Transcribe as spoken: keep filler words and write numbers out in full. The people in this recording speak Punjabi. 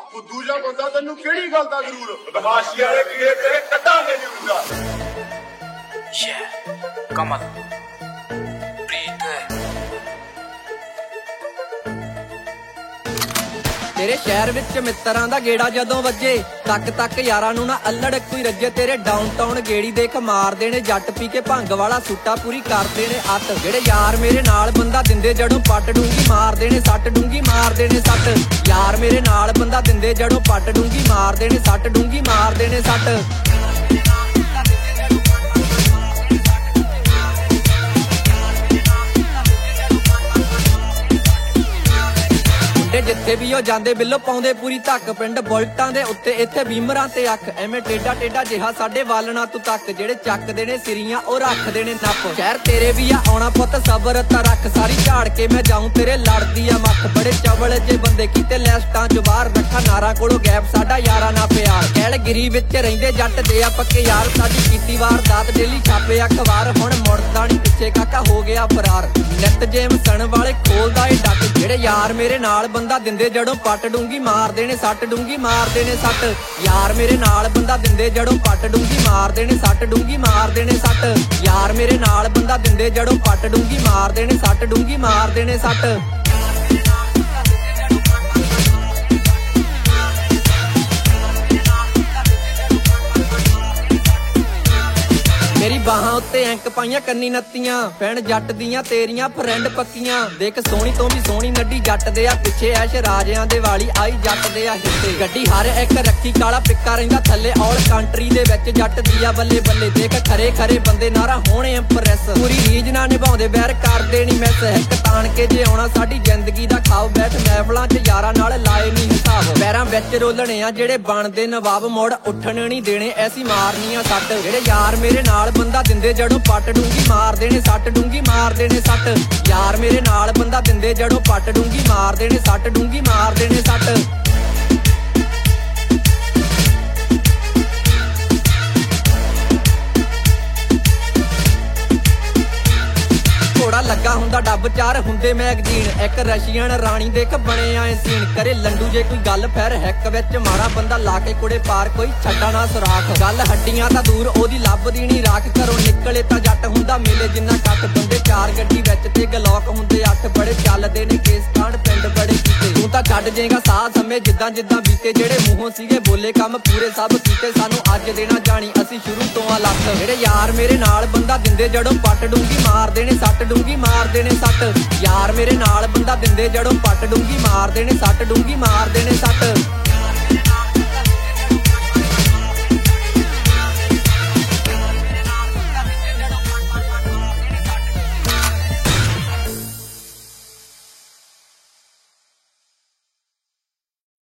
ਫੁੱਦੂ ਜਿਹਾ ਬੰਦਾ ਤੈਨੂੰ ਕਿਹੜੀ ਗੱਲ ਦਾ ਜ਼ਰੂਰ ਬਦਮਾਸ਼ੀ ਵਾਲੇ ਕੀੜੇ ਤੇਰੇ ਕੱਢਾਂਗੇ ਜ਼ਰੂਰ। ਕਮਲ ਪ੍ਰੀਤ ਤੇਰੇ ਸ਼ਹਿਰ ਵਿੱਚ ਮਿੱਤਰਾਂ ਦਾ ਗੇੜਾ ਜਦੋਂ ਵੱਜੇ ਤੱਕ ਤੱਕ ਯਾਰਾਂ ਨੂੰ ਨਾ ਅਲੜ ਕੋਈ ਰੱਜੇ। ਤੇਰੇ ਡਾਊਨਟਾਊਨ ਗੇੜੀ ਦੇਖ ਮਾਰਦੇ ਨੇ ਜੱਟ ਪੀ ਕੇ ਭੰਗ ਵਾਲਾ ਸੁੱਟਾ ਪੂਰੀ ਕਰਦੇ ਨੇ ਅੱਤ। ਜਿਹੜੇ ਯਾਰ ਮੇਰੇ ਨਾਲ ਬੰਦਾ ਦਿੰਦੇ ਜੜੋਂ ਪੱਟ ਡੂੰਗੀ ਮਾਰਦੇ ਨੇ ਸੱਟ ਡੂੰਗੀ ਮਾਰਦੇ ਨੇ ਸੱਟ। ਯਾਰ ਮੇਰੇ ਨਾਲ ਬੰਦਾ ਦਿੰਦੇ ਜੜੋਂ ਪੱਟ ਡੂੰਗੀ ਮਾਰਦੇ ਨੇ ਸੱਟ ਡੂੰਗੀ ਮਾਰਦੇ ਨੇ ਸੱਟ। ਜਿੱਥੇ ਵੀ ਉਹ ਜਾਂਦੇ ਬਿੱਲੋ ਪਾਉਂਦੇ ਪੂਰੀ ਧੱਕ। ਪਿੰਡ ਬੁਲਟਾਂ ਦੇ ਉੱਤੇ ਇੱਥੇ ਬੀਮਰਾਂ ਤੇ ਅੱਖ ਐਵੇਂ ਟੇਡਾ ਟੇਡਾ ਜਿਹਾ ਸਾਡੇ ਵਾਲਣਾ ਤੂੰ ਤੱਕ। ਜਿਹੜੇ ਚੱਕਦੇ ਨੇ ਸਿਰੀਆਂ ਉਹ ਰੱਖਦੇ ਨੇ ਨੱਪ। ਸ਼ਹਿਰ ਤੇਰੇ ਵੀ ਆ ਆਉਣਾ ਪੁੱਤ ਸਬਰ ਤਾਂ ਰੱਖ ਸਾਰੀ ਝਾੜ ਕੇ ਮੈਂ ਜਾਊਂ ਤੇਰੇ ਲੜਦੀ ਆ ਮੱਖ। ਬੜੇ ਚਵਲ ਜੇ ਬੰਦੇ ਕੀਤੇ ਲੈਸਟਾਂ ਚ ਬਾਹਰ ਰੱਖਾ ਨਾਰਾ ਕੋਲੋਂ ਗੈਪ ਸਾਡਾ ਯਾਰਾਂ ਨਾ ਪਿਆਰ। ਕਹਿਲ ਗਿਰੀ ਵਿੱਚ ਰਹਿੰਦੇ ਜੱਟ ਦੇ ਆ ਪੱਕੇ ਯਾਰ ਸਾਡੀ ਕੀਤੀ ਵਾਰਦਾਤ ਡੇਲੀ ਛਾਪੇ ਅਖਬਾਰ। ਹੁਣ ਮੁੜਦਾ ਨੀ ਪਿੱਛੇ ਕਾਕਾ ਹੋ ਗਿਆ ਫਰਾਰ। ਨਿੱਤ ਜੇਮ ਸਣ ਵਾਲੇ ਖੋਲਦਾ ਏ ਡੱਕ। ਜਿਹੜੇ ਯਾਰ ਮੇਰੇ ਨਾਲ ਬੰਦਾ ਦਿੰਦੇ ਜੜੋਂ ਪੱਟ ਡੂੰਗੀ ਮਾਰਦੇ ਨੇ ਸੱਟ ਡੂੰਗੀ ਮਾਰਦੇ ਨੇ ਸੱਟ। ਯਾਰ ਮੇਰੇ ਨਾਲ ਬੰਦਾ ਦਿੰਦੇ ਜੜੋਂ ਪੱਟ ਡੂੰਗੀ ਮਾਰਦੇ ਨੇ ਸੱਟ ਡੂੰਗੀ ਮਾਰਦੇ ਨੇ ਸੱਟ। ਯਾਰ ਮੇਰੇ ਨਾਲ ਬੰਦਾ ਦਿੰਦੇ ਜੜੋਂ ਪੱਟ ਡੂੰਗੀ ਮਾਰਦੇ ਨੇ ਸੱਟ ਡੂੰਗੀ ਮਾਰਦੇ ਨੇ ਸੱਟ। ਮੇਰੀ ਬਾਹਾਂ ਉੱਤੇ ਐਂਕ ਪਾਈਆਂ ਕੰਨੀ ਨੱਤੀਆਂ ਪੈਣ ਜੱਟ ਦੀਆਂ ਤੇਰੀਆਂ ਫਰੈਂਡ ਪੱਕੀਆਂ। ਦੇਖ ਸੋਹਣੀ ਤੋਂ ਵੀ ਸੋਹਣੀ ਨੱਡੀ ਜੱਟ ਦੇ ਆ ਪਿੱਛੇ ਐਸ਼ ਰਾਜਿਆਂ ਦੇ ਵਾਲੀ ਆਈ ਜੱਟ ਦੇ ਆ ਹਿੱਸੇ। ਗੱਡੀ ਹਰ ਇੱਕ ਰੱਖੀ ਕਾਲਾ ਪਿੱਕਾ ਰਹਿੰਦਾ ਥੱਲੇ ਔਲ ਕੰਟਰੀ ਦੇ ਵਿੱਚ ਜੱਟ ਦੀ ਆ ਬੱਲੇ ਬੱਲੇ। ਦੇਖ ਖਰੇ ਖਰੇ ਬੰਦੇ ਨਾਰਾ ਹੋਣੇ ਇੰਪ੍ਰੈਸ ਪੂਰੀ ਰੀਝ ਨਾਲ ਨਿਭਾਉਂਦੇ ਬੈਰ ਕਰਦੇ ਨੀ ਮਿਸ। ਇੱਕ ਤਾਣ ਕੇ ਜੇ ਆਉਣਾ ਸਾਡੀ ਜ਼ਿੰਦਗੀ ਦਾ ਖਾਓ ਬੈਠ ਮਹਿਫਲਾਂ ਚ ਯਾਰਾਂ ਨਾਲ ਲਾਏ ਨੀ ਹਿਸਾਬ। ਪੈਰਾਂ ਵਿੱਚ ਰੋਲਣੇ ਆ ਜਿਹੜੇ ਬਣਦੇ ਨਵਾਬ ਮੁੜ ਉੱਠਣ ਨੀ ਦੇਣੇ ਐਸੀ ਮਾਰਨੀਆਂ ਸੱਟ। ਜਿਹੜੇ ਯਾਰ ਮੇਰੇ ਨਾਲ ਬੰਦਾ ਦਿੰਦੇ ਜੜੋਂ ਪੱਟ ਡੂੰਗੀ ਮਾਰਦੇ ਨੇ ਸੱਟ ਡੂੰਗੀ ਮਾਰਦੇ ਨੇ ਸੱਟ। ਯਾਰ ਮੇਰੇ ਨਾਲ ਬੰਦਾ ਦਿੰਦੇ ਜੜੋਂ ਪੱਟ ਡੂੰਗੀ ਮਾਰਦੇ ਨੇ ਸੱਟ ਡੂੰਗੀ ਮਾਰਦੇ ਨੇ ਸੱਟ। ਘੋੜਾ ਲੱਗਾ ਹੁੰਦਾ ਡੱਬ ਚਾਰ ਹੁੰਦੇ ਮੈਗਜ਼ੀਨ। ਇੱਕ ਰਸ਼ੀਅਨ ਰਾਣੀ ਦੇਖ ਬਣੇ ਆਏ ਸੀਨ। ਕਰੇ ਲੰਡੂ ਜੇ ਕੋਈ ਗੱਲ ਫਿਰ ਹੈਕ ਵਿੱਚ ਮਾੜਾ ਬੰਦਾ ਲਾ ਕੇ ਕੁੜੇ ਪਾਰ ਕੋਈ ਛੱਡਾ ਨਾ ਸੁਰਾਖ। ਗੱਲ ਹੱਡੀਆਂ ਤਾਂ ਦੂਰ ਉਹਦੀ ਲੱਭਦੀ ਨੀ ਰਾਖ। ਘਰੋਂ ਨਿਕਲੇ ਤਾਂ ਜੱਟ ਹੁੰਦਾ ਮੇਲੇ ਜਿੰਨਾ ਕੱਟ। ਬੰਦੇ ਚਾਰ ਗੱਡੀ ਵਿੱਚ ਤੇ ਗਲੋਕ ਹੁੰਦੇ ਅੱਠ। ਬੜੇ ਚੱਲਦੇ ਨੇ ਕੇਸ ਕਾਂਡ ਪਿੰਡ ਬੜੇ ਕੀਤੇ। ਤੂੰ ਤਾਂ ਛੱਡ ਜੇਗਾ ਸਾਹ ਸਮੇਂ ਜਿੱਦਾਂ ਜਿੱਦਾਂ ਬੀਤੇ। ਜਿਹੜੇ ਮੂੰਹੋਂ ਸੀਗੇ ਬੋਲੇ ਕੰਮ ਪੂਰੇ ਸਭ ਕੀਤੇ। ਸਾਨੂੰ ਅੱਜ ਦੇਣਾ ਜਾਣੀ ਅਸੀਂ ਸ਼ੁਰੂ ਤੋਂ ਆ ਲੱਖ। ਜਿਹੜੇ ਯਾਰ ਮੇਰੇ ਨਾਲ ਬੰਦਾ ਦਿੰਦੇ ਜੜੋਂ ਪੱਟ ਡੂੰਗੀ ਮਾਰਦੇ ਨੇ ਸੱਟ ਡੂੰਗੀ ਮਾਰਦੇ ਨੇ ਸੱਟ। ਯਾਰ ਮੇਰੇ ਨਾਲ ਬੰਦਾ ਦਿੰਦੇ ਜੜੋਂ ਪੱਟ ਡੂੰਗੀ ਮਾਰਦੇ ਨੇ ਸੱਟ ਡੂੰਗੀ ਮਾਰਦੇ ਨੇ ਸੱਟ।